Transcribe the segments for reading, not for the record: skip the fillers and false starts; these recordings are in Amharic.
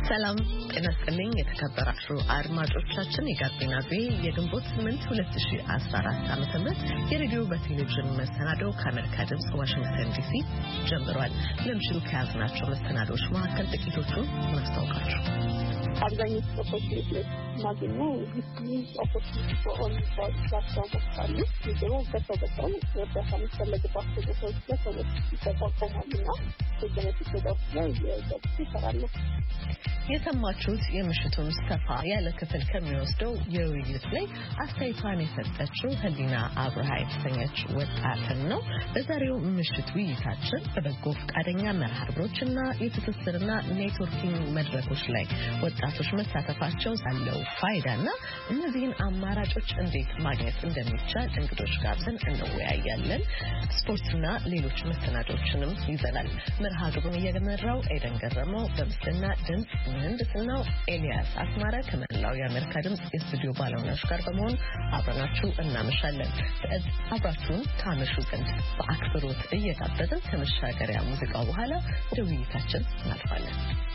ሰላም ጤና ይስጥልኝ የተከበራችሁ አድማጮቻችን የጋቢና ቤ የግንቦት 8 2014 ዓ.ም የሬዲዮ በቴሌቪዥን መሰናዶ ከአሜሪካ ድምጽ ዋሽንግተን ዲሲ ጀምሯል። ለምሽቱ ከያዝናቸው መሰናዶች መካከል ጥቂቶቹን እናስተዋውቃችሁ። አብዛኞቹ ኦፖርቹኒቲዎች ማግኘው ኦፖርቹኒቲ ኦን ፕላትፎርሞች አሉ። ደግሞ ከተበጣም እርዳታ የሚፈለግባቸው ቦታዎች ላይ ሰዎች ይጠቋቋማሉና ከጀነቲክ ወዳዎች ላይ ይሰራሉ። የሰማችሁት የምሽቱን ሰፋ ያለ ክፍል ከሚወስደው የውይይት ላይ አስተያየቷን የሰጠችው ህሊና አብርሃ የተሰኘች ወጣትን ነው። በዛሬው ምሽት ውይይታችን በበጎ ፈቃደኛ መርሃ ግብሮችና የትስስርና ኔትወርኪንግ መድረኮች ላይ ወጣቶች መሳተፋቸው ሳለው ፋይዳና እነዚህን አማራጮች እንዴት ማግኘት እንደሚቻል እንግዶች ጋብዘን እንወያያለን። ስፖርትና ሌሎች መሰናዶችንም ይዘናል። መርሃ ግብሩን እየመራው ኤደን ገረመው፣ በምስልና ድምጽ ምህንድስናው ኤልያስ አስማረ ከመላው የአሜሪካ ድምጽ የስቱዲዮ ባለሙያዎች ጋር በመሆን አብረናችሁ እናመሻለን። አብራችሁን ታመሹ ዘንድ በአክብሮት እየጋበዝን ከመሻገሪያ ሙዚቃው በኋላ ወደ ውይይታችን እናልፋለን።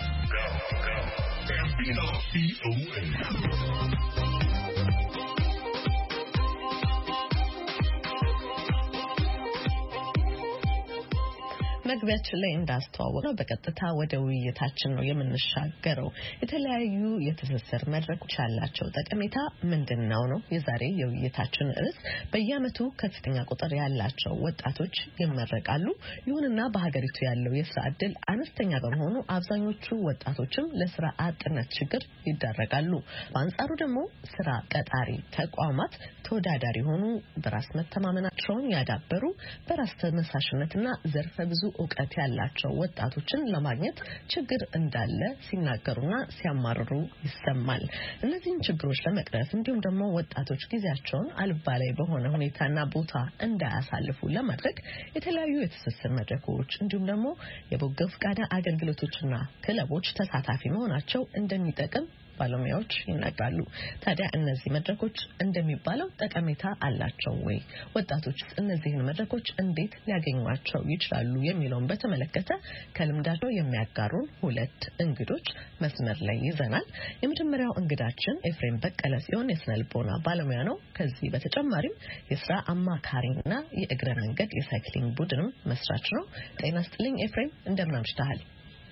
መግቢያችን ላይ እንዳስተዋወቅነው በቀጥታ ወደ ውይይታችን ነው የምንሻገረው። የተለያዩ የትስስር መድረኮች ያላቸው ጠቀሜታ ምንድነው ነው የዛሬ የውይይታችን ርዕስ። በየዓመቱ ከፍተኛ ቁጥር ያላቸው ወጣቶች ይመረቃሉ። ይሁንና በሀገሪቱ ያለው የስራ ዕድል አነስተኛ በመሆኑ አብዛኞቹ ወጣቶችም ለስራ አጥነት ችግር ይዳረጋሉ። በአንጻሩ ደግሞ ስራ ቀጣሪ ተቋማት ተወዳዳሪ ሆኑ በራስ መተማመናቸውን ያዳበሩ በራስ ተነሳሽነትና ዘርፈ ብዙ እውቀት ያላቸው ወጣቶችን ለማግኘት ችግር እንዳለ ሲናገሩና ሲያማርሩ ይሰማል። እነዚህን ችግሮች ለመቅረፍ እንዲሁም ደግሞ ወጣቶች ጊዜያቸውን አልባሌ በሆነ ሁኔታና ቦታ እንዳያሳልፉ ለማድረግ የተለያዩ የትስስር መድረኮች እንዲሁም ደግሞ የበጎ ፈቃድ አገልግሎቶችና ክለቦች ተሳታፊ መሆናቸው እንደሚጠቅም ባለሙያዎች ይናገራሉ። ታዲያ እነዚህ መድረኮች እንደሚባለው ጠቀሜታ አላቸው ወይ? ወጣቶች እነዚህን መድረኮች እንዴት ሊያገኟቸው ይችላሉ የሚለውን በተመለከተ ከልምዳቸው የሚያጋሩን ሁለት እንግዶች መስመር ላይ ይዘናል። የመጀመሪያው እንግዳችን ኤፍሬም በቀለ ሲሆን የስነ ልቦና ባለሙያ ነው። ከዚህ በተጨማሪም የስራ አማካሪና የእግረ መንገድ የሳይክሊንግ ቡድንም መስራች ነው። ጤና ይስጥልኝ ኤፍሬም፣ እንደምን አምሽተሃል?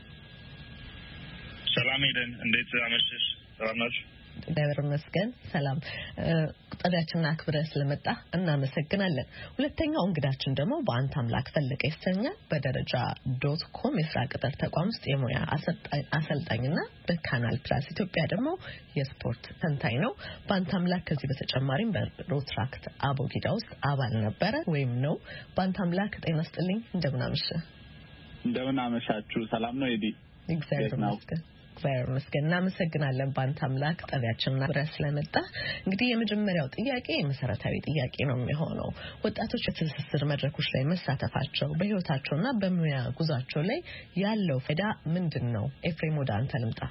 ሰላም ሄደን፣ እንዴት አመሸሽ? ሰላም ናችሁ? እግዚአብሔር ይመስገን ሰላም። ጥሪያችንን አክብረህ ስለመጣ እናመሰግናለን። ሁለተኛው እንግዳችን ደግሞ በአንተ አምላክ ፈለቀ ይሰኛል። በደረጃ.com የስራ ቅጥር ተቋም ውስጥ የሙያ አሰልጣኝና በካናል ፕላስ ኢትዮጵያ ደግሞ የስፖርት ተንታኝ ነው። በአንተ አምላክ ከዚህ በተጨማሪም በሮትራክት አቦጊዳ ውስጥ አባል ነበረ ወይም ነው። በአንተ አምላክ ጤና ይስጥልኝ፣ እንደምን አመሸህ? እንደምን አመሻችሁ? ሰላም ነው ኤዲ? እግዚአብሔር ይመስገን። እናመሰግናለን በአንተ አምላክ ጠቢያችንና ብረህ ስለመጣ። እንግዲህ የመጀመሪያው ጥያቄ መሰረታዊ ጥያቄ ነው የሚሆነው። ወጣቶች የትስስር መድረኮች ላይ መሳተፋቸው በህይወታቸውና በሙያ ጉዟቸው ላይ ያለው ፋይዳ ምንድነው? ኤፍሬም ወደ አንተ ልምጣ።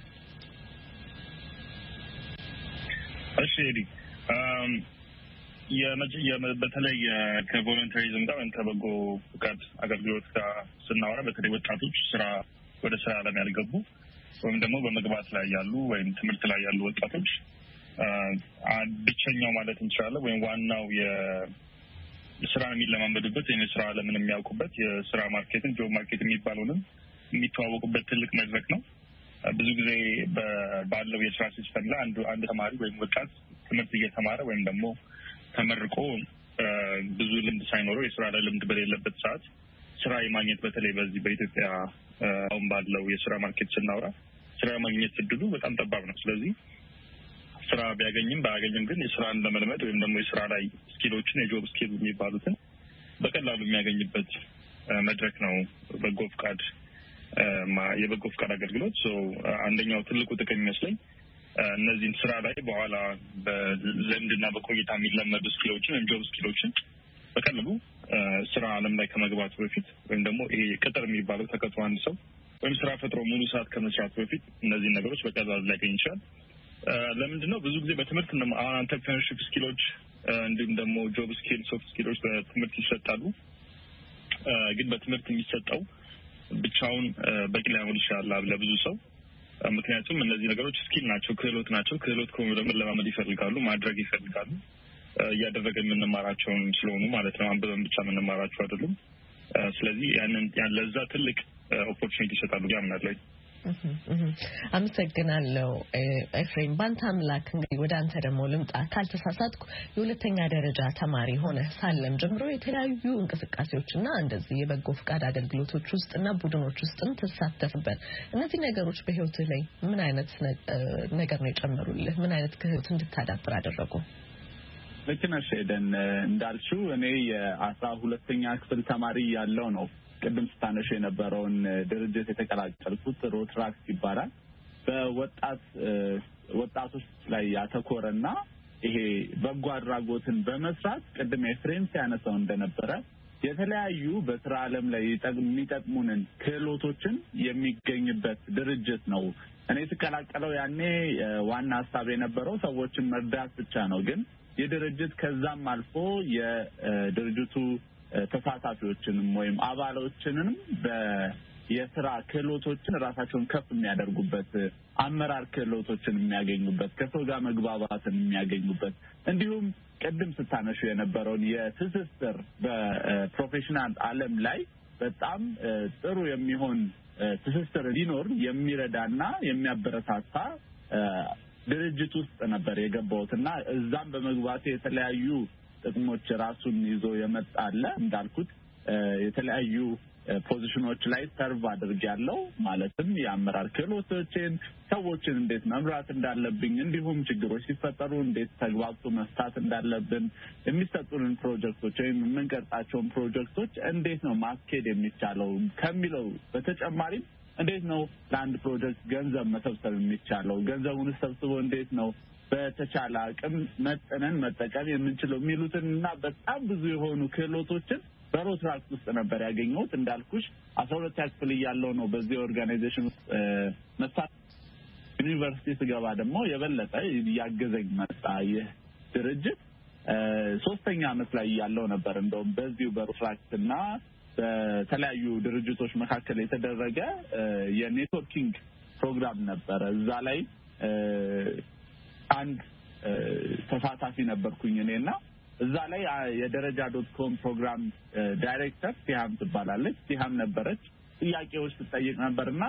እሺ ኤዲ፣ በተለይ ከቮለንተሪዝም ጋር ከበጎ ፈቃድ አገልግሎት ጋር ስናወራ በተለይ ወጣቶች ወደ ስራ ዓለም ያልገቡ ወይም ደግሞ በመግባት ላይ ያሉ ወይም ትምህርት ላይ ያሉ ወጣቶች ብቸኛው ማለት እንችላለን ወይም ዋናው የስራ የሚለማመዱበት ወይም የስራ ዓለምን የሚያውቁበት የስራ ማርኬትን ጆብ ማርኬት የሚባለውንም የሚተዋወቁበት ትልቅ መድረክ ነው። ብዙ ጊዜ ባለው የስራ ሲስተም ላይ አንድ ተማሪ ወይም ወጣት ትምህርት እየተማረ ወይም ደግሞ ተመርቆ ብዙ ልምድ ሳይኖረው የስራ ልምድ በሌለበት ሰዓት ስራ የማግኘት በተለይ በዚህ በኢትዮጵያ አሁን ባለው የስራ ማርኬት ስናወራ ስራ ማግኘት እድሉ በጣም ጠባብ ነው። ስለዚህ ስራ ቢያገኝም ባያገኝም ግን የስራን ለመልመድ ወይም ደግሞ የስራ ላይ ስኪሎችን የጆብ ስኪል የሚባሉትን በቀላሉ የሚያገኝበት መድረክ ነው የበጎ ፈቃድ አገልግሎት። አንደኛው ትልቁ ጥቅም ይመስለኝ እነዚህን ስራ ላይ በኋላ በልምድና በቆይታ የሚለመዱ ስኪሎችን ወይም ጆብ ስኪሎችን በቀላሉ ስራ ዓለም ላይ ከመግባቱ በፊት ወይም ደግሞ ይሄ ቅጥር የሚባለው ተቀጥሮ አንድ ሰው ወይም ስራ ፈጥሮ ሙሉ ሰዓት ከመስራት በፊት እነዚህ ነገሮች በቀላሉ ሊያገኝ ይችላል። ለምንድነው ብዙ ጊዜ በትምህርት አንተርፕረነርሺፕ ስኪሎች እንዲሁም ደግሞ ጆብ ስኪል ሶፍት ስኪሎች በትምህርት ይሰጣሉ። ግን በትምህርት የሚሰጠው ብቻውን በቂ ላይሆን ይችላል ለብዙ ሰው። ምክንያቱም እነዚህ ነገሮች ስኪል ናቸው፣ ክህሎት ናቸው። ክህሎት ከሆኑ ደግሞ ለማመድ ይፈልጋሉ፣ ማድረግ ይፈልጋሉ። እያደረገን የምንማራቸውን ስለሆኑ ማለት ነው። አንብበን ብቻ የምንማራቸው አይደሉም። ስለዚህ ለዛ ትልቅ ኦፖርቹኒቲ ይሰጣሉ ያምናለሁ። አመሰግናለሁ ኤፍሬም። ባንተ አምላክ እንግዲህ ወደ አንተ ደግሞ ልምጣ። ካልተሳሳትኩ የሁለተኛ ደረጃ ተማሪ ሆነ ሳለም ጀምሮ የተለያዩ እንቅስቃሴዎችና እንደዚህ የበጎ ፍቃድ አገልግሎቶች ውስጥና ቡድኖች ውስጥም ተሳተፍበት። እነዚህ ነገሮች በህይወትህ ላይ ምን አይነት ነገር ነው የጨመሩልህ? ምን አይነት ክህሎት እንድታዳብር አደረጉ? ልክ ነሽ ሄደን እንዳልሽው እኔ የ12ኛ ክፍል ተማሪ ያለው ነው ቅድም ስታነሽ የነበረውን ድርጅት የተቀላቀልኩት ሮትራክስ ይባላል። በወጣቶች ላይ ያተኮረና ይሄ በጎ አድራጎትን በመስራት ቅድም ኤፍሬም ሲያነሳው እንደነበረ የተለያዩ በስራ ዓለም ላይ የሚጠቅሙንን ክህሎቶችን የሚገኝበት ድርጅት ነው። እኔ ተቀላቀለው ያኔ ዋና ሀሳብ የነበረው ሰዎችን መርዳት ብቻ ነው። ግን የድርጅት ከዛም አልፎ የድርጅቱ ተሳታፊዎችንም ወይም አባሎችንም የስራ ክህሎቶችን ራሳቸውን ከፍ የሚያደርጉበት አመራር ክህሎቶችን የሚያገኙበት ከሰው ጋር መግባባትን የሚያገኙበት እንዲሁም ቅድም ስታነሹ የነበረውን የትስስር በፕሮፌሽናል ዓለም ላይ በጣም ጥሩ የሚሆን ትስስር እንዲኖር የሚረዳና የሚያበረታታ ድርጅት ውስጥ ነበር የገባሁትና እዛም በመግባቴ የተለያዩ ጥቅሞች ራሱን ይዞ የመጣለ እንዳልኩት የተለያዩ ፖዚሽኖች ላይ ሰርቭ አድርጌያለሁ። ማለትም የአመራር ክህሎቶችን ሰዎችን እንዴት መምራት እንዳለብኝ እንዲሁም ችግሮች ሲፈጠሩ እንዴት ተግባብቶ መፍታት እንዳለብን የሚሰጡንን ፕሮጀክቶች ወይም የምንቀርጻቸውን ፕሮጀክቶች እንዴት ነው ማስኬድ የሚቻለው ከሚለው በተጨማሪም እንዴት ነው ለአንድ ፕሮጀክት ገንዘብ መሰብሰብ የሚቻለው ገንዘቡን ሰብስቦ እንዴት ነው በተቻለ አቅም መጠነን መጠቀም የምንችለው የሚሉትና በጣም ብዙ የሆኑ ክህሎቶችን በሮትራክስ ውስጥ ነበር ያገኘሁት። እንዳልኩሽ 12ኛ ክፍል እያለሁ ነው በዚህ ኦርጋናይዜሽን ውስጥ መሳተፍ። ዩኒቨርሲቲ ስገባ ደግሞ የበለጠ ያገዘኝ መጣ። ይህ ድርጅት 3ኛ ዓመት ላይ እያለሁ ነበር እንደውም በዚሁ በሮትራክስና በተለያዩ ድርጅቶች መካከል የተደረገ የኔትወርኪንግ ፕሮግራም ነበረ። እዛ ላይ አንድ ተሳታፊ ነበርኩኝ እኔና እዛ ላይ የደረጃ.com ፕሮግራም ዳይሬክተር ሲሃም ትባላለች። ሲሃም ነበረች። ጥያቄዎች ትጠይቅ ነበርና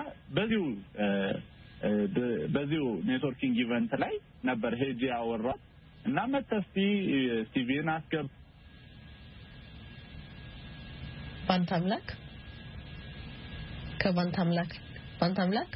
በዚሁ ኔትወርኪንግ ኢቨንት ላይ ነበር ሄጄ ያወራው እና መተስቲ ሲቪን አስገብ ባንታምላክ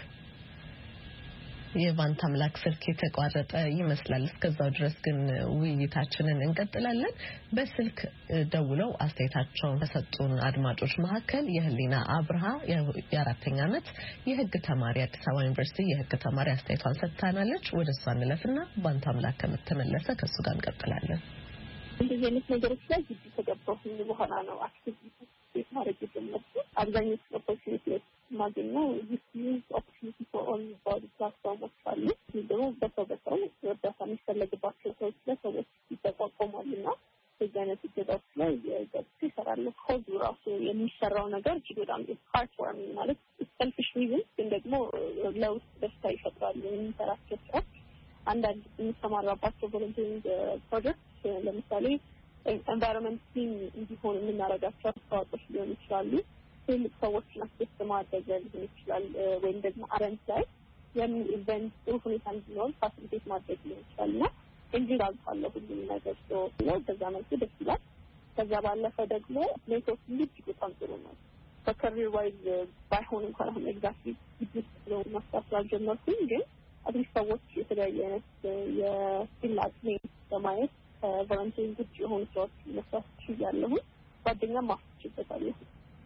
የባንታምላክ ስልክ የተቋረጠ ይመስላል። እስከዛው ድረስ ግን ውይይታችንን እንቀጥላለን። በስልክ ደውለው አስተያየታቸውን ከሰጡን አድማጮች መካከል የህሊና አብርሃ የ4ኛ ዓመት የህግ ተማሪ አዲስ አበባ ዩኒቨርሲቲ የህግ ተማሪ አስተያየቷን ሰጥታናለች። ወደሷ እንለፍና ባንታምላክ ከተመለሰ ከሱ ጋር እንቀጥላለን። እንደዚህ አይነት ነገሮች ላይ ግድ ተገባሁኝ በኋላ ነው አክቲቪቲ ማድረግ የጀመርኩት። አብዛኞቹ ኦፖርቹኒቲዎች ማግኘው ኦፖርቹኒቲ ፎር ኦል ባዲ ፕላትፎርሞች አሉ። ደግሞ በሰው እርዳታ የሚፈለግባቸው ሰዎች ለሰዎች ይጠቋቋማሉና በዚህ አይነት እገዛዎች ላይ ገብቼ እሰራለሁ። ኮዙ ራሱ የሚሰራው ነገር እጅግ በጣም ሃርት ዋርሚንግ ማለት ሰልፊሽ ሪዝን ግን ደግሞ ለውስጥ ደስታ ይፈጥራሉ። የሚሰራቸው ስራዎች አንዳንድ የሚሰማራባቸው ቮለንቲሪንግ ፕሮጀክት ለምሳሌ ኤንቫይሮንመንት ቲም እንዲሆን የምናደርጋቸው አስተዋጽኦች ሊሆኑ ይችላሉ። ትልቅ ሰዎችን አስደስት ማድረግ ሊሆን ይችላል። ወይም ደግሞ አረንት ላይ ኢቨንት ጥሩ ሁኔታ እንዲኖር ፋሲሊቴት ማድረግ ሊሆን ይችላል እና እንዲህ አልፋለሁ ሁሉም ነገር ነው። በዛ መልኩ ደስ ይላል። ከዛ ባለፈ ደግሞ ኔትወርክ እጅግ በጣም ጥሩ ነው። በከሪር ዋይዝ ባይሆን እንኳን አሁን ኤግዛክትሊ ቢዝነስ ነው ማስታወስ ስላልጀመርኩኝ ግን አዲስ ሰዎች የተለያየ አይነት የስኪል አቅሜ በማየት ቮለንቲሪንግ ውጭ የሆኑ ሰዎች መስራት ይችላሉ። ጓደኛም ማፍችበታለሁ።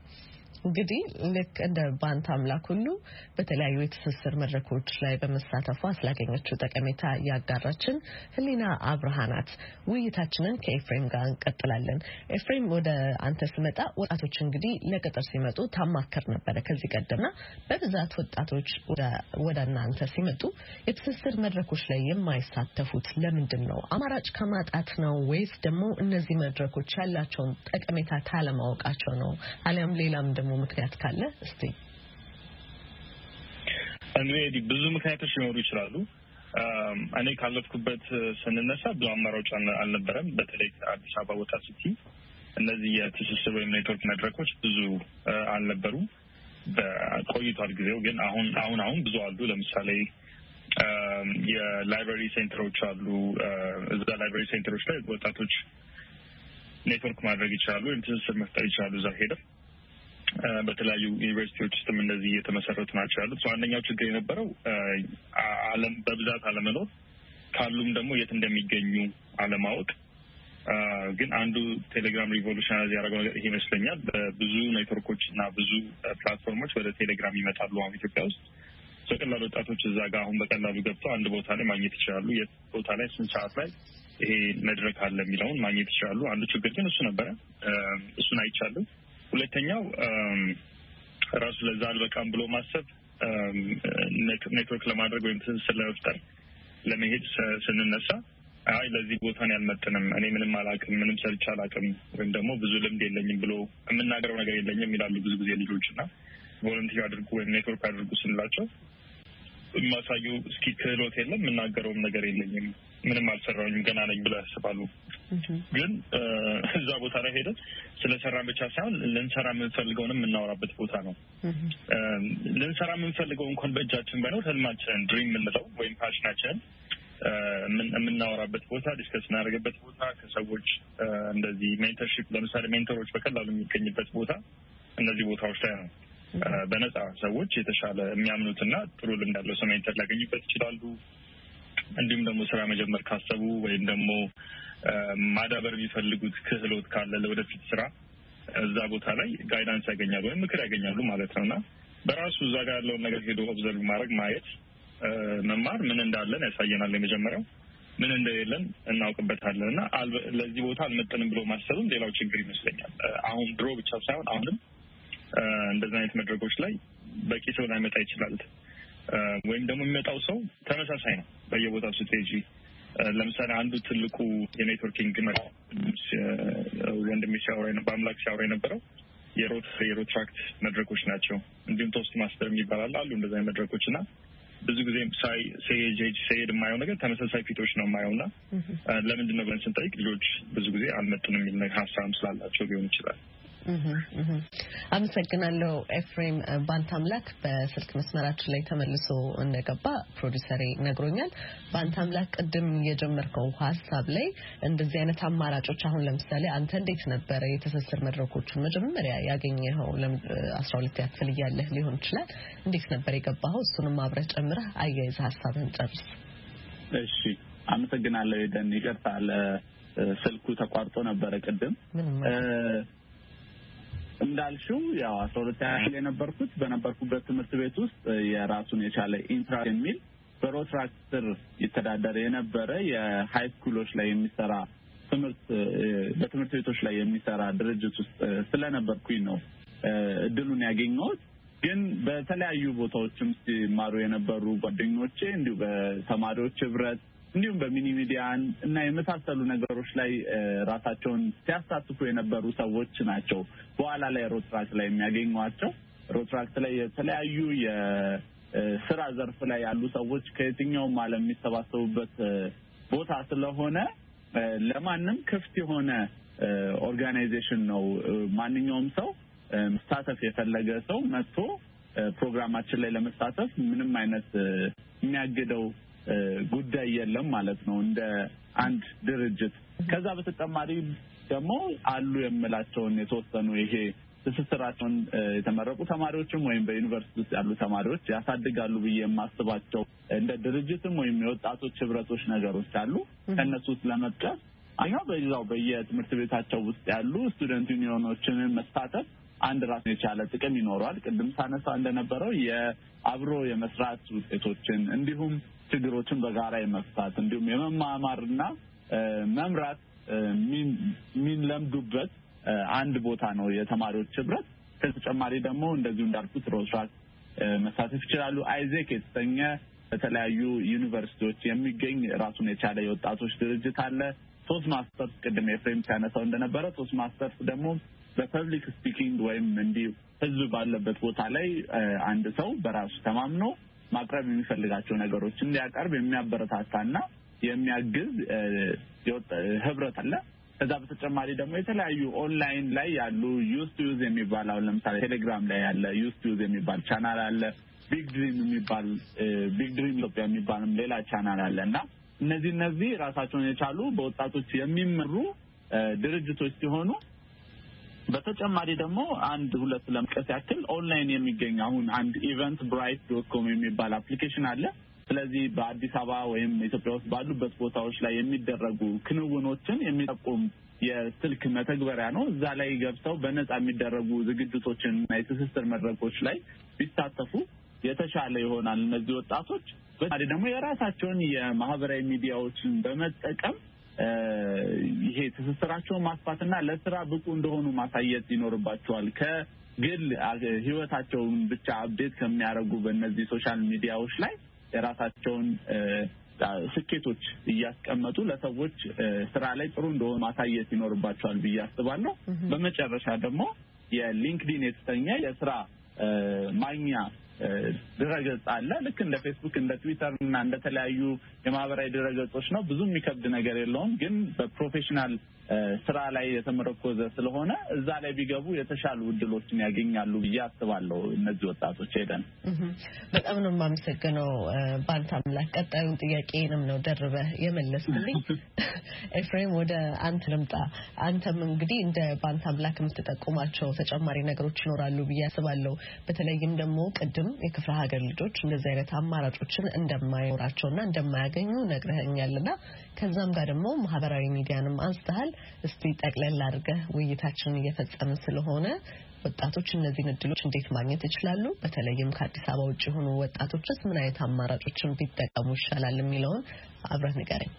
እንግዲህ ልክ እንደ ባንታምላክ ሁሉ በተለያዩ የትስስር መድረኮች ላይ በመሳተፏ ስላገኘችው ጠቀሜታ ያጋራችን ህሊና አብርሃ ናት። ውይይታችንን ከኤፍሬም ጋር እንቀጥላለን። ኤፍሬም ወደ አንተ ስመጣ ወጣቶች እንግዲህ ለቅጥር ሲመጡ ታማከር ነበረ ከዚህ ቀደምና በብዛት ወጣቶች ወደ እናንተ ሲመጡ የትስስር መድረኮች ላይ የማይሳተፉት ለምንድን ነው? አማራጭ ከማጣት ነው ወይስ ደግሞ እነዚህ መድረኮች ያላቸውን ጠቀሜታ ካለማወቃቸው ነው? አሊያም ሌላም ደግሞ ምክንያት ካለ እስቲ። እንግዲህ ብዙ ምክንያቶች ሊኖሩ ይችላሉ። እኔ ካለፍኩበት ስንነሳ ብዙ አማራጭ አልነበረም። በተለይ አዲስ አበባ ወጣ ሲቲ እነዚህ የትስስር ወይም ኔትወርክ መድረኮች ብዙ አልነበሩም። በቆይቷል ጊዜው ግን አሁን ብዙ አሉ። ለምሳሌ የላይብራሪ ሴንተሮች አሉ። እዛ ላይብራሪ ሴንተሮች ላይ ወጣቶች ኔትወርክ ማድረግ ይችላሉ ወይም ትስስር መፍጠር ይችላሉ። እዛ ሄደው በተለያዩ ዩኒቨርሲቲዎች ውስጥም እንደዚህ የተመሰረቱ ናቸው ያሉት። አንደኛው ችግር የነበረው በብዛት አለመኖር፣ ካሉም ደግሞ የት እንደሚገኙ አለማወቅ። ግን አንዱ ቴሌግራም ሪቮሉሽናይዝ ያደረገው ነገር ይሄ ይመስለኛል። ብዙ ኔትወርኮች እና ብዙ ፕላትፎርሞች ወደ ቴሌግራም ይመጣሉ አሁን ኢትዮጵያ ውስጥ። በቀላሉ ወጣቶች እዛ ጋር አሁን በቀላሉ ገብተው አንድ ቦታ ላይ ማግኘት ይችላሉ። የት ቦታ ላይ ስንት ሰዓት ላይ ይሄ መድረክ አለ የሚለውን ማግኘት ይችላሉ። አንዱ ችግር ግን እሱ ነበረ። እሱን አይቻልም። ሁለተኛው ራሱ ለዛ አልበቃም ብሎ ማሰብ፣ ኔትወርክ ለማድረግ ወይም ትስስር ለመፍጠር ለመሄድ ስንነሳ ለዚህ ቦታን ያልመጥንም፣ እኔ ምንም አላውቅም፣ ምንም ሰርቼ አላውቅም፣ ወይም ደግሞ ብዙ ልምድ የለኝም ብሎ የምናገረው ነገር የለኝም ይላሉ ብዙ ጊዜ ልጆች እና ቮለንቲር አድርጉ ወይም ኔትወርክ አድርጉ ስንላቸው የማሳዩ እስኪ ክህሎት የለም፣ የምናገረውም ነገር የለኝም፣ ምንም አልሰራሁኝም፣ ገና ነኝ ብለው ያስባሉ። ግን እዛ ቦታ ላይ ሄደን ስለሰራን ብቻ ሳይሆን ልንሰራ የምንፈልገውንም የምናወራበት ቦታ ነው። ልንሰራ የምንፈልገው እንኳን በእጃችን ባይኖር ህልማችንን ድሪም የምንለው ወይም ፓሽናችንን የምናወራበት ቦታ፣ ዲስከስ እናደርግበት ቦታ፣ ከሰዎች እንደዚህ ሜንተርሺፕ ለምሳሌ ሜንተሮች በቀላሉ የሚገኝበት ቦታ እነዚህ ቦታዎች ላይ ነው። በነጻ ሰዎች የተሻለ የሚያምኑትና ጥሩ ልምድ ያለው ሰው ሜንተር ሊያገኙበት ይችላሉ። እንዲሁም ደግሞ ስራ መጀመር ካሰቡ ወይም ደግሞ ማዳበር የሚፈልጉት ክህሎት ካለ ለወደፊት ስራ እዛ ቦታ ላይ ጋይዳንስ ያገኛሉ ወይም ምክር ያገኛሉ ማለት ነውና በራሱ እዛ ጋር ያለውን ነገር ሄዶ ኦብዘርቭ ማድረግ ማየት መማር ምን እንዳለን ያሳየናል። የመጀመሪያው ምን እንደሌለን እናውቅበታለን እና ለዚህ ቦታ አልመጠንም ብሎ ማሰብም ሌላው ችግር ይመስለኛል። አሁን ድሮ ብቻ ሳይሆን አሁንም እንደዚህ አይነት መድረኮች ላይ በቂ ሰው ላይመጣ ይችላል። ወይም ደግሞ የሚመጣው ሰው ተመሳሳይ ነው በየቦታው ስትሄጂ። ለምሳሌ አንዱ ትልቁ የኔትወርኪንግ ወንድሜ በአምላክ ሲያወራ የነበረው የሮትራክት መድረኮች ናቸው። እንዲሁም ቶስት ማስተር የሚባላል አሉ እንደዚህ አይነት መድረኮች እና ብዙ ጊዜ ሲሄድ የማየው ነገር ተመሳሳይ ፊቶች ነው የማየውና ለምንድን ነው ብለን ስንጠይቅ ልጆች ብዙ ጊዜ አልመጡንም የሚል ሀሳብ ስላላቸው ሊሆን ይችላል። አመሰግናለሁ። ኤፍሬም ባንታምላክ በስልክ መስመራችን ላይ ተመልሶ እንደገባ ፕሮዲሰሬ ነግሮኛል። ባንታምላክ ቅድም የጀመርከው ሀሳብ ላይ እንደዚህ አይነት አማራጮች አሁን ለምሳሌ አንተ እንዴት ነበረ የትስስር መድረኮችን መጀመሪያ ያገኘኸው? 12 ያክል እያለህ ሊሆን ይችላል። እንዴት ነበር የገባኸው? እሱንም አብረህ ጨምረህ አያይዘህ ሀሳብህን ጨርስ። እሺ፣ አመሰግናለሁ። የደን ይቅርታ ስልኩ ተቋርጦ ነበረ ቅድም። እንዳልሽው ያው 12 ያህል የነበርኩት በነበርኩበት ትምህርት ቤት ውስጥ የራሱን የቻለ ኢንትራ የሚል በሮትራክት ስር ይተዳደር የነበረ የሃይ ስኩሎች ላይ የሚሰራ በትምህርት ቤቶች ላይ የሚሰራ ድርጅት ውስጥ ስለነበርኩኝ ነው እድሉን ያገኘሁት። ግን በተለያዩ ቦታዎችም ሲማሩ የነበሩ ጓደኞቼ እንዲሁ በተማሪዎች ህብረት እንዲሁም በሚኒ ሚዲያ እና የመሳሰሉ ነገሮች ላይ ራሳቸውን ሲያሳትፉ የነበሩ ሰዎች ናቸው በኋላ ላይ ሮትራክት ላይ የሚያገኟቸው። ሮትራክት ላይ የተለያዩ የስራ ዘርፍ ላይ ያሉ ሰዎች ከየትኛውም ዓለም የሚሰባሰቡበት ቦታ ስለሆነ ለማንም ክፍት የሆነ ኦርጋናይዜሽን ነው። ማንኛውም ሰው መሳተፍ የፈለገ ሰው መጥቶ ፕሮግራማችን ላይ ለመሳተፍ ምንም አይነት የሚያግደው ጉዳይ የለም ማለት ነው እንደ አንድ ድርጅት። ከዛ በተጨማሪ ደግሞ አሉ የምላቸውን የተወሰኑ ይሄ ትስስራቸውን የተመረቁ ተማሪዎችም ወይም በዩኒቨርሲቲ ውስጥ ያሉ ተማሪዎች ያሳድጋሉ ብዬ የማስባቸው እንደ ድርጅትም ወይም የወጣቶች ህብረቶች ነገሮች አሉ። ከነሱ ውስጥ ለመጥቀስ አኛው በዛው በየትምህርት ቤታቸው ውስጥ ያሉ ስቱደንት ዩኒዮኖችን መሳተፍ አንድ ራሱን የቻለ ጥቅም ይኖረዋል። ቅድም ሳነሳ እንደነበረው የአብሮ የመስራት ውጤቶችን እንዲሁም ችግሮችን በጋራ የመፍታት እንዲሁም የመማማርና መምራት የሚለምዱበት አንድ ቦታ ነው የተማሪዎች ህብረት። ከተጨማሪ ደግሞ እንደዚሁ እንዳልኩት ሮትራክት መሳተፍ ይችላሉ። አይዜክ የተሰኘ በተለያዩ ዩኒቨርሲቲዎች የሚገኝ ራሱን የቻለ የወጣቶች ድርጅት አለ። ቶስት ማስተርስ ቅድም ኤፍሬም ሲያነሳው እንደነበረ ቶስት ማስተርስ ደግሞ በፐብሊክ ስፒኪንግ ወይም እንዲሁ ህዝብ ባለበት ቦታ ላይ አንድ ሰው በራሱ ተማምኖ ማቅረብ የሚፈልጋቸው ነገሮች እንዲያቀርብ የሚያበረታታና የሚያግዝ ህብረት አለ። ከዛ በተጨማሪ ደግሞ የተለያዩ ኦንላይን ላይ ያሉ ዩዝ የሚባለው ለምሳሌ ቴሌግራም ላይ ያለ ዩዝ የሚባል ቻናል አለ። ቢግ ድሪም ኢትዮጵያ የሚባልም ሌላ ቻናል አለና እነዚህ ራሳቸውን የቻሉ በወጣቶች የሚመሩ ድርጅቶች ሲሆኑ በተጨማሪ ደግሞ አንድ ሁለት ለምሳሌ ያክል ኦንላይን የሚገኝ አሁን አንድ eventbrite.com የሚባል አፕሊኬሽን አለ። ስለዚህ በአዲስ አበባ ወይም ኢትዮጵያ ውስጥ ባሉበት ቦታዎች ላይ የሚደረጉ ክንውኖችን የሚጠቁም የስልክ መተግበሪያ ነው። እዛ ላይ ገብተው በነጻ የሚደረጉ ዝግጅቶችን እና የትስስር መድረኮች ላይ ቢሳተፉ የተሻለ ይሆናል። እነዚህ ወጣቶች በተለይ ደግሞ የራሳቸውን የማህበራዊ ሚዲያዎችን በመጠቀም ይሄ ትስስራቸውን ማስፋትና ለስራ ብቁ እንደሆኑ ማሳየት ይኖርባቸዋል። ከግል ህይወታቸውን ብቻ አፕዴት ከሚያደርጉ በእነዚህ ሶሻል ሚዲያዎች ላይ የራሳቸውን ስኬቶች እያስቀመጡ ለሰዎች ስራ ላይ ጥሩ እንደሆኑ ማሳየት ይኖርባቸዋል ብዬ አስባለሁ። በመጨረሻ ደግሞ የሊንክድኢን የተሰኘ የስራ ማግኛ ድረገጽ አለ። ልክ እንደ ፌስቡክ እንደ ትዊተር እና እንደ ተለያዩ የማህበራዊ ድረገጾች ነው። ብዙ የሚከብድ ነገር የለውም፣ ግን በፕሮፌሽናል ስራ ላይ የተመረኮዘ ስለሆነ እዛ ላይ ቢገቡ የተሻሉ እድሎችን ያገኛሉ ብዬ አስባለሁ። እነዚህ ወጣቶች ሄደን በጣም ነው የማመሰግነው። ባንታ አምላክ ቀጣዩን ጥያቄንም ነው ደርበህ የመለስልኝ። ኤፍሬም ወደ አንተ ልምጣ። አንተም እንግዲህ እንደ ባንታ አምላክ የምትጠቁማቸው ተጨማሪ ነገሮች ይኖራሉ ብዬ አስባለሁ። በተለይም ደግሞ ቅድም የክፍለ ሀገር ልጆች እንደዚህ አይነት አማራጮችን እንደማይኖራቸውና እንደማያገኙ ነግረኸኛልና ከዛም ጋር ደግሞ ማህበራዊ ሚዲያንም አንስተሃል። እስቲ ጠቅለል አድርገህ ውይይታችንን እየፈጸምን ስለሆነ ወጣቶች እነዚህን እድሎች እንዴት ማግኘት ይችላሉ? በተለይም ከአዲስ አበባ ውጭ የሆኑ ወጣቶችስ ምን አይነት አማራጮችን ቢጠቀሙ ይሻላል የሚለውን አብረህ ንገረኝ።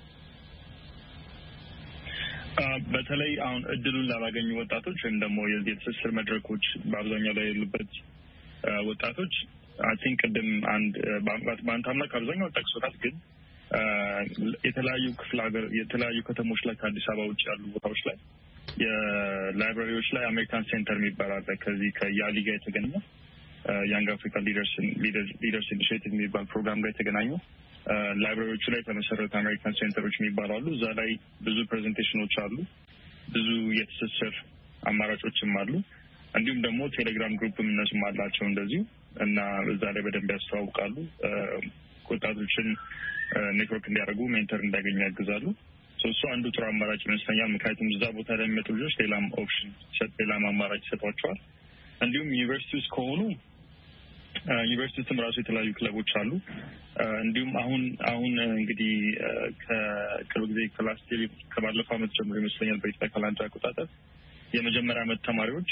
በተለይ አሁን እድሉን ላላገኙ ወጣቶች ወይም ደግሞ የዚህ የትስስር መድረኮች በአብዛኛው ላይ ያሉበት ወጣቶች አይ ቲንክ ቅድም በአንተ አምላክ አብዛኛው ጠቅሶታል። ግን የተለያዩ ክፍለ ሀገር የተለያዩ ከተሞች ላይ ከአዲስ አበባ ውጭ ያሉ ቦታዎች ላይ የላይብራሪዎች ላይ አሜሪካን ሴንተር የሚባል አለ። ከዚህ ከያሊ ጋር የተገናኘ ያንግ አፍሪካ ሊደርስ ኢኒሼቲቭ የሚባል ፕሮግራም ጋር የተገናኙ ላይብራሪዎቹ ላይ የተመሰረቱ አሜሪካን ሴንተሮች የሚባሉ አሉ። እዛ ላይ ብዙ ፕሬዘንቴሽኖች አሉ፣ ብዙ የትስስር አማራጮችም አሉ። እንዲሁም ደግሞ ቴሌግራም ግሩፕም እነሱም አላቸው እንደዚሁ እና እዛ ላይ በደንብ ያስተዋውቃሉ። ወጣቶችን ኔትወርክ እንዲያደርጉ ሜንተር እንዲያገኙ ያግዛሉ። እሱ አንዱ ጥሩ አማራጭ ይመስለኛል። ምክንያቱም እዛ ቦታ ላይ የሚመጡ ልጆች ሌላም ኦፕሽን ሌላም አማራጭ ይሰጧቸዋል። እንዲሁም ዩኒቨርሲቲ ውስጥ ከሆኑ ዩኒቨርሲቲ ውስጥም ራሱ የተለያዩ ክለቦች አሉ። እንዲሁም አሁን እንግዲህ ከቅርብ ጊዜ ከላስት ይር ከባለፈው ዓመት ጀምሮ ይመስለኛል በኢትዮጵያ ካላንደር አቆጣጠር የመጀመሪያ ዓመት ተማሪዎች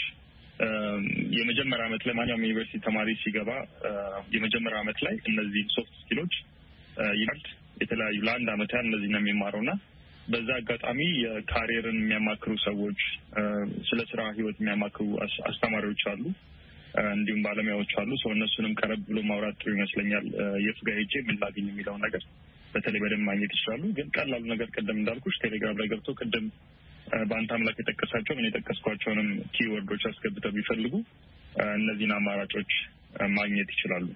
የመጀመሪያ ዓመት ላይ ማንኛውም ዩኒቨርሲቲ ተማሪ ሲገባ የመጀመሪያ ዓመት ላይ እነዚህ ሶፍት ስኪሎች ይላል የተለያዩ ለአንድ ዓመት ያህል እነዚህ ነው የሚማረውና በዛ አጋጣሚ የካሪየርን የሚያማክሩ ሰዎች ስለ ስራ ህይወት የሚያማክሩ አስተማሪዎች አሉ፣ እንዲሁም ባለሙያዎች አሉ። ሰው እነሱንም ቀረብ ብሎ ማውራት ጥሩ ይመስለኛል። የት ጋር ሄጄ ምን ላገኝ የሚለውን ነገር በተለይ በደንብ ማግኘት ይችላሉ። ግን ቀላሉ ነገር ቅድም እንዳልኩሽ ቴሌግራም ላይ ገብቶ ቅድም በአንተ አምላክ የጠቀሳቸው ምን የጠቀስኳቸውንም ኪወርዶች አስገብተው ቢፈልጉ እነዚህን አማራጮች ማግኘት ይችላሉ።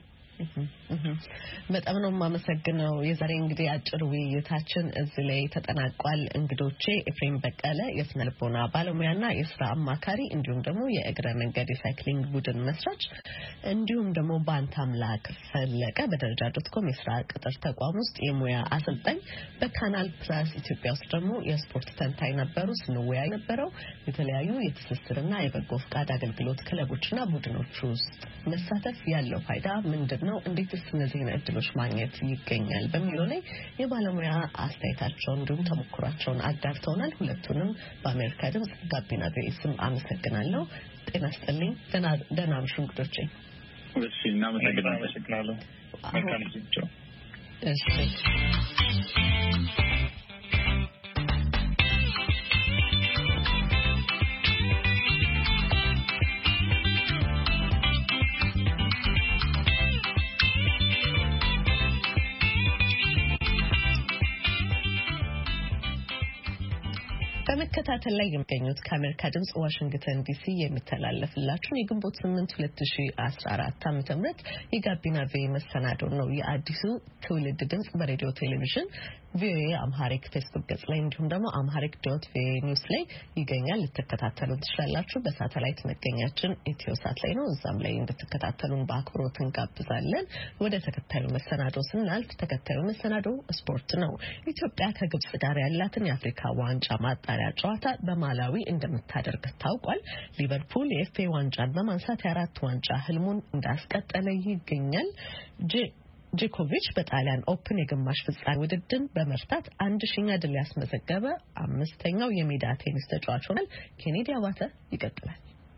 በጣም ነው የማመሰግነው። የዛሬ እንግዲህ አጭር ውይይታችን እዚህ ላይ ተጠናቋል። እንግዶቼ ኤፍሬም በቀለ የስነ ልቦና ባለሙያና የስራ አማካሪ እንዲሁም ደግሞ የእግረ መንገድ የሳይክሊንግ ቡድን መስራች እንዲሁም ደግሞ ባንታ አምላክ ፈለቀ በደረጃ.com የስራ ቅጥር ተቋም ውስጥ የሙያ አሰልጣኝ በካናል ፕላስ ኢትዮጵያ ውስጥ ደግሞ የስፖርት ተንታኝ ነበሩ። ስንወያይ ነበረው የተለያዩ የትስስርና የበጎ ፍቃድ አገልግሎት ክለቦችና ቡድኖች ውስጥ መሳተፍ ያለው ፋይዳ ምንድነው? እንዴትስ እነዚህን እድሎች ማግኘት ይገኛል በሚለው ላይ የባለሙያ አስተያየታቸውን እንዲሁም ተሞክሯቸውን አጋርተውናል። ሁለቱንም በአሜሪካ ድምጽ ጋቢና ቪኦኤ አመሰግናለሁ። ጤና ይስጥልኝ። ደህና ምሹ እንግዶቼ። እሺ፣ እናመሰግናለሁ። መልካም ጊዜ። እሺ በመከታተል ላይ የሚገኙት ከአሜሪካ ድምጽ ዋሽንግተን ዲሲ የሚተላለፍላችሁ የግንቦት 8 2014 ዓ.ም የጋቢና ቪኦኤ መሰናዶ ነው። የአዲሱ ትውልድ ድምጽ በሬዲዮ ቴሌቪዥን ቪኦኤ አምሃሪክ ፌስቡክ ገጽ ላይ እንዲሁም ደግሞ amharic.voa ኒውስ ላይ ይገኛል። ልትከታተሉ ትችላላችሁ። በሳተላይት መገኛችን ኢትዮሳት ላይ ነው። እዛም ላይ እንድትከታተሉን በአክብሮት እንጋብዛለን። ወደ ተከታዩ መሰናዶ ስናልፍ ተከታዩ መሰናዶ ስፖርት ነው። ኢትዮጵያ ከግብጽ ጋር ያላትን የአፍሪካ ዋንጫ ማጣሪያ ጨዋታ በማላዊ እንደምታደርግ ታውቋል። ሊቨርፑል የኤፍኤ ዋንጫን በማንሳት የአራት ዋንጫ ህልሙን እንዳስቀጠለ ይገኛል። ጆኮቪች በጣሊያን ኦፕን የግማሽ ፍጻሜ ውድድር በመርታት 1000ኛ ድል ያስመዘገበ አምስተኛው የሜዳ ቴኒስ ተጫዋች ሆኗል። ኬኔዲ አባተ ይቀጥላል።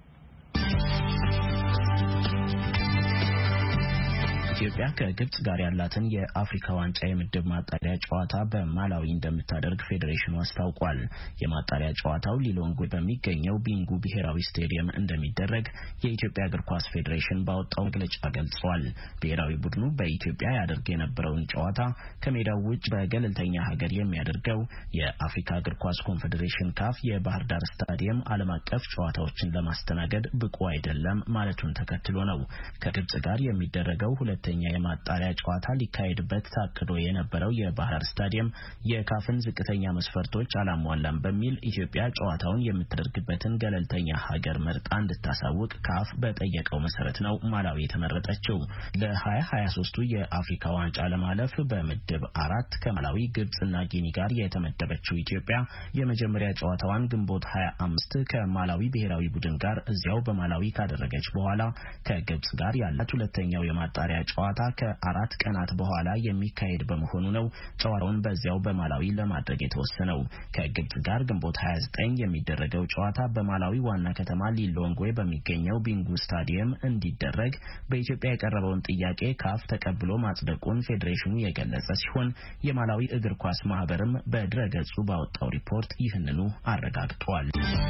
ኢትዮጵያ ከግብጽ ጋር ያላትን የአፍሪካ ዋንጫ የምድብ ማጣሪያ ጨዋታ በማላዊ እንደምታደርግ ፌዴሬሽኑ አስታውቋል። የማጣሪያ ጨዋታው ሊሎንግዌ በሚገኘው ቢንጉ ብሔራዊ ስቴዲየም እንደሚደረግ የኢትዮጵያ እግር ኳስ ፌዴሬሽን ባወጣው መግለጫ ገልጿል። ብሔራዊ ቡድኑ በኢትዮጵያ ያደርግ የነበረውን ጨዋታ ከሜዳው ውጭ በገለልተኛ ሀገር የሚያደርገው የአፍሪካ እግር ኳስ ኮንፌዴሬሽን ካፍ የባህር ዳር ስታዲየም ዓለም አቀፍ ጨዋታዎችን ለማስተናገድ ብቁ አይደለም ማለቱን ተከትሎ ነው። ከግብጽ ጋር የሚደረገው ሁለተኛ የማጣሪያ ጨዋታ ሊካሄድበት ታቅዶ የነበረው የባህር ስታዲየም የካፍን ዝቅተኛ መስፈርቶች አላሟላም በሚል ኢትዮጵያ ጨዋታውን የምትደርግበትን ገለልተኛ ሀገር መርጣ እንድታሳውቅ ካፍ በጠየቀው መሰረት ነው ማላዊ የተመረጠችው። ለ2023ቱ የአፍሪካ ዋንጫ ለማለፍ በምድብ 4 ከማላዊ፣ ግብጽና ጊኒ ጋር የተመደበችው ኢትዮጵያ የመጀመሪያ ጨዋታዋን ግንቦት 25 ከማላዊ ብሔራዊ ቡድን ጋር እዚያው በማላዊ ካደረገች በኋላ ከግብጽ ጋር ያላት ሁለተኛው የማጣሪያ ጨዋታ ከ4 ቀናት በኋላ የሚካሄድ በመሆኑ ነው ጨዋታውን በዚያው በማላዊ ለማድረግ የተወሰነው። ከግብጽ ጋር ግንቦት 29 የሚደረገው ጨዋታ በማላዊ ዋና ከተማ ሊሎንግዌ በሚገኘው ቢንጉ ስታዲየም እንዲደረግ በኢትዮጵያ የቀረበውን ጥያቄ ካፍ ተቀብሎ ማጽደቁን ፌዴሬሽኑ የገለጸ ሲሆን የማላዊ እግር ኳስ ማህበርም በድረገጹ ባወጣው ሪፖርት ይህንኑ አረጋግጧል።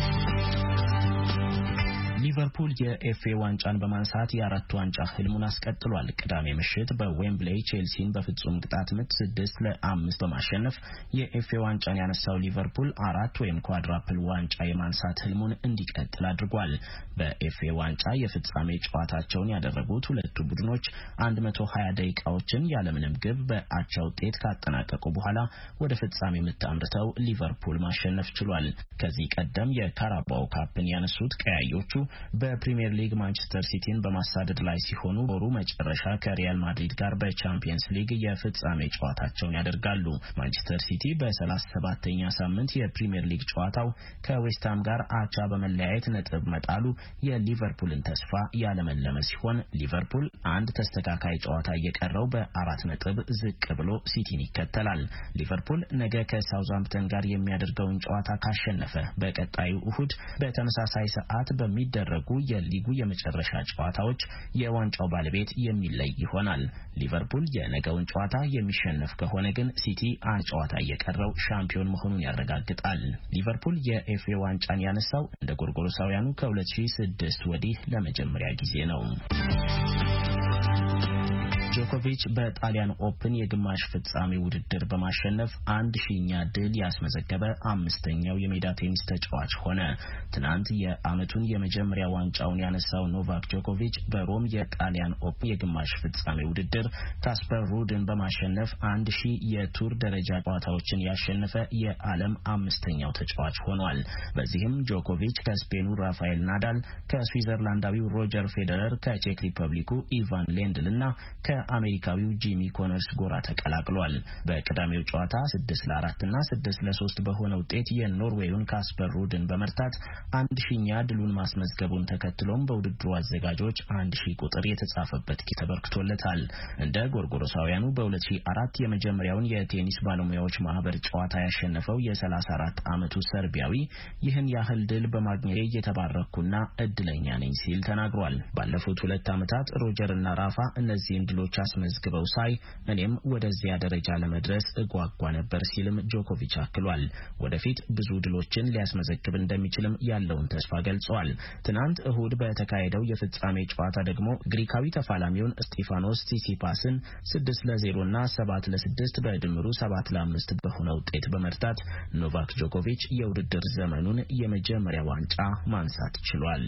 ሊቨርፑል የኤፍኤ ዋንጫን በማንሳት የአራት ዋንጫ ህልሙን አስቀጥሏል። ቅዳሜ ምሽት በዌምብሌይ ቼልሲን በፍጹም ቅጣት ምት 6-5 በማሸነፍ የኤፍኤ ዋንጫን ያነሳው ሊቨርፑል 4 ወይም ኳድራፕል ዋንጫ የማንሳት ህልሙን እንዲቀጥል አድርጓል። በኤፍኤ ዋንጫ የፍጻሜ ጨዋታቸውን ያደረጉት ሁለቱ ቡድኖች 120 ደቂቃዎችን ያለምንም ግብ በአቻ ውጤት ካጠናቀቁ በኋላ ወደ ፍጻሜ ምት አምርተው ሊቨርፑል ማሸነፍ ችሏል። ከዚህ ቀደም የካራባኦ ካፕን ያነሱት ቀያዮቹ በፕሪሚየር ሊግ ማንቸስተር ሲቲን በማሳደድ ላይ ሲሆኑ ወሩ መጨረሻ ከሪያል ማድሪድ ጋር በቻምፒየንስ ሊግ የፍጻሜ ጨዋታቸውን ያደርጋሉ። ማንቸስተር ሲቲ በ37ኛ ሳምንት የፕሪሚየር ሊግ ጨዋታው ከዌስትሃም ጋር አቻ በመለያየት ነጥብ መጣሉ የሊቨርፑልን ተስፋ ያለመለመ ሲሆን ሊቨርፑል አንድ ተስተካካይ ጨዋታ እየቀረው በ4 ነጥብ ዝቅ ብሎ ሲቲን ይከተላል። ሊቨርፑል ነገ ከሳውዛምፕተን ጋር የሚያደርገውን ጨዋታ ካሸነፈ በቀጣዩ እሁድ በተመሳሳይ ሰዓት በሚደረጉ የሊጉ የመጨረሻ ጨዋታዎች የዋንጫው ባለቤት የሚለይ ይሆናል። ሊቨርፑል የነገውን ጨዋታ የሚሸነፍ ከሆነ ግን ሲቲ አንድ ጨዋታ እየቀረው ሻምፒዮን መሆኑን ያረጋግጣል። ሊቨርፑል የኤፍኤ ዋንጫን ያነሳው እንደ ጎርጎሮሳውያኑ ከ2006 ወዲህ ለመጀመሪያ ጊዜ ነው። ጆኮቪች በጣሊያን ኦፕን የግማሽ ፍጻሜ ውድድር በማሸነፍ 1000ኛ ድል ያስመዘገበ አምስተኛው የሜዳ ቴኒስ ተጫዋች ሆነ። ትናንት የዓመቱን የመጀመሪያ ዋንጫውን ያነሳው ኖቫክ ጆኮቪች በሮም የጣሊያን ኦፕን የግማሽ ፍጻሜ ውድድር ካስፐር ሩድን በማሸነፍ 1000 የቱር ደረጃ ጨዋታዎችን ያሸነፈ የዓለም አምስተኛው ተጫዋች ሆኗል። በዚህም ጆኮቪች ከስፔኑ ራፋኤል ናዳል፣ ከስዊዘርላንዳዊው ሮጀር ፌዴረር፣ ከቼክ ሪፐብሊኩ ኢቫን ሌንድል እና ከአሜሪካዊው ጂሚ ኮነርስ ጎራ ተቀላቅሏል። በቀዳሚው ጨዋታ 6-4 እና 6-3 በሆነ ውጤት የኖርዌዩን ካስፐር ሩድን በመርታት 1000ኛ ድሉን ማስመዝገቡን ተከትሎም በውድድሩ አዘጋጆች 1000 ቁጥር የተጻፈበት ኪት ተበርክቶለታል። እንደ ጎርጎሮሳውያኑ በ2004 የመጀመሪያውን የቴኒስ ባለሙያዎች ማህበር ጨዋታ ያሸነፈው የ34 ዓመቱ ሰርቢያዊ ይህን ያህል ድል በማግኘቴ የተባረኩና እድለኛ ነኝ ሲል ተናግሯል። ባለፉት 2 ዓመታት ሮጀር እና ራፋ እነዚህን ድሎች ነጥቦች አስመዝግበው ሳይ እኔም ወደዚያ ደረጃ ለመድረስ እጓጓ ነበር ሲልም ጆኮቪች አክሏል። ወደፊት ብዙ ድሎችን ሊያስመዘግብ እንደሚችልም ያለውን ተስፋ ገልጿል። ትናንት እሁድ በተካሄደው የፍጻሜ ጨዋታ ደግሞ ግሪካዊ ተፋላሚውን ስቴፋኖስ tsitsipaስን 6-0 እና 7-6 በድምሩ 7-5 በሆነ ውጤት በመርታት ኖቫክ ጆኮቪች የውድድር ዘመኑን የመጀመሪያ ዋንጫ ማንሳት ችሏል።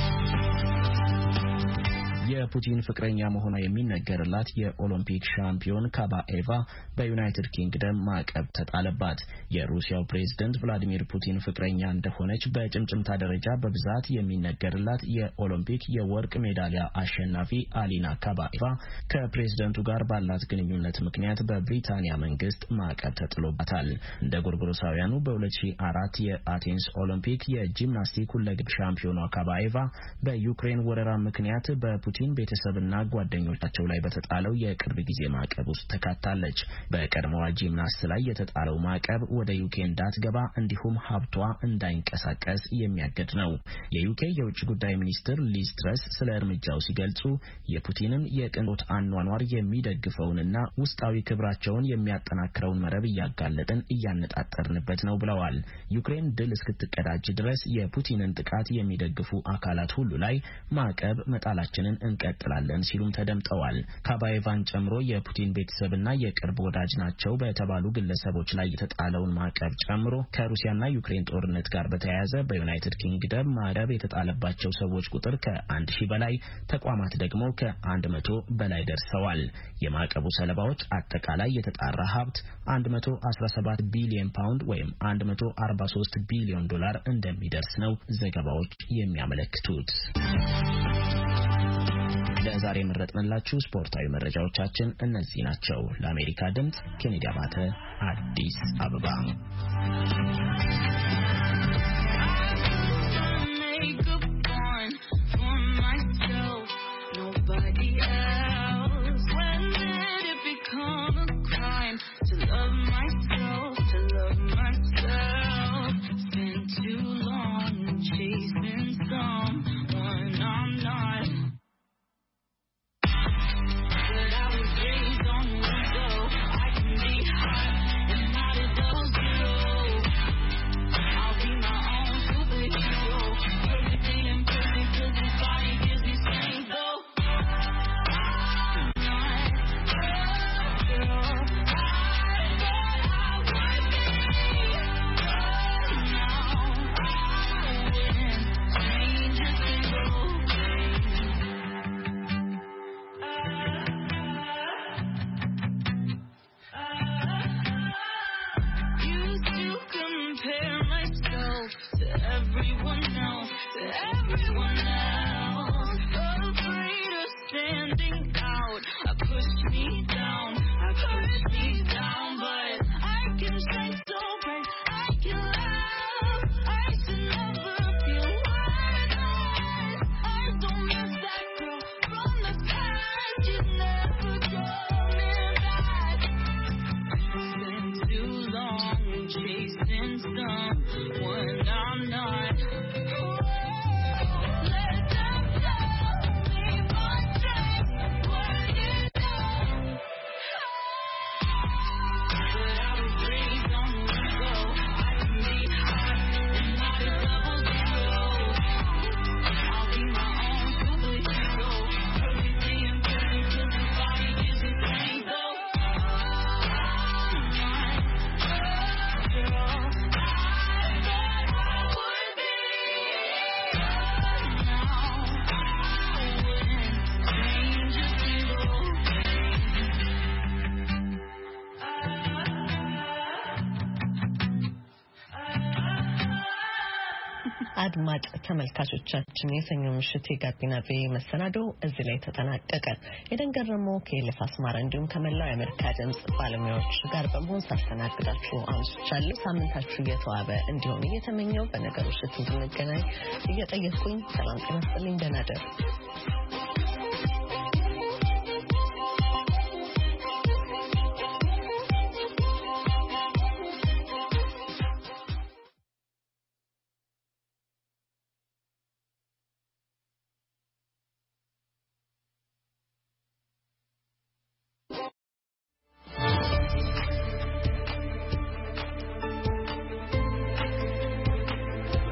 የፑቲን ፍቅረኛ መሆኗ የሚነገርላት የኦሎምፒክ ሻምፒዮን ካባኤቫ በዩናይትድ ኪንግደም ማዕቀብ ተጣለባት። የሩሲያው ፕሬዝዳንት ቭላዲሚር ፑቲን ፍቅረኛ እንደሆነች በጭምጭምታ ደረጃ በብዛት የሚነገርላት የኦሎምፒክ የወርቅ ሜዳሊያ አሸናፊ አሊና ካባኤቫ ከፕሬዝዳንቱ ጋር ባላት ግንኙነት ምክንያት በብሪታንያ መንግስት ማዕቀብ ተጥሎባታል። እንደ ጎርጎሮሳውያኑ በ2004 የአቴንስ ኦሎምፒክ የጂምናስቲክ ሁለገብ ሻምፒዮኗ ካባኤቫ በዩክሬን ወረራ ምክንያት በፑቲን ቤተሰብና ጓደኞቻቸው ላይ በተጣለው የቅርብ ጊዜ ማዕቀብ ውስጥ ተካታለች። በቀድሞዋ ጂምናስት ላይ የተጣለው ማዕቀብ ወደ ዩኬ እንዳትገባ እንዲሁም ሀብቷ እንዳይንቀሳቀስ የሚያገድ ነው። የዩኬ የውጭ ጉዳይ ሚኒስትር ሊዝ ትረስ ስለ እርምጃው ሲገልጹ የፑቲንን የቅንጦት አኗኗር የሚደግፈውንና ውስጣዊ ክብራቸውን የሚያጠናክረውን መረብ እያጋለጥን እያነጣጠርንበት ነው ብለዋል። ዩክሬን ድል እስክትቀዳጅ ድረስ የፑቲንን ጥቃት የሚደግፉ አካላት ሁሉ ላይ ማዕቀብ መጣላችንን እንቀጥላለን ሲሉም ተደምጠዋል። ካባኤቫን ጨምሮ የፑቲን ቤተሰብና የቅርብ ወዳጅ ናቸው በተባሉ ግለሰቦች ላይ የተጣለውን ማዕቀብ ጨምሮ ከሩሲያና ዩክሬን ጦርነት ጋር በተያያዘ በዩናይትድ ኪንግደም ማዕቀብ የተጣለባቸው ሰዎች ቁጥር ከ1000 በላይ፣ ተቋማት ደግሞ ከ100 በላይ ደርሰዋል። የማዕቀቡ ሰለባዎች አጠቃላይ የተጣራ ሀብት 117 ቢሊዮን ፓውንድ ወይም 143 ቢሊዮን ዶላር እንደሚደርስ ነው ዘገባዎች የሚያመለክቱት። ለዛሬ መረጥንላችሁ ስፖርታዊ መረጃዎቻችን እነዚህ ናቸው። ለአሜሪካ ድምጽ ኬኔዲ አባተ አዲስ አበባ። አድማጭ ተመልካቾቻችን የሰኞ ምሽት የጋቢና ቪኦኤ መሰናዶ እዚህ ላይ ተጠናቀቀ። የደንገረሞ ከኤልያስ አስማራ እንዲሁም ከመላው የአሜሪካ ድምጽ ባለሙያዎች ጋር በመሆን ሳስተናግዳችሁ አምሽቻለሁ። ሳምንታችሁ የተዋበ እንዲሆን እየተመኘው በነገሮች እንድንገናኝ እየጠየቅኩኝ ሰላም ጤና ይስጥልኝ። ደህና እደሩ።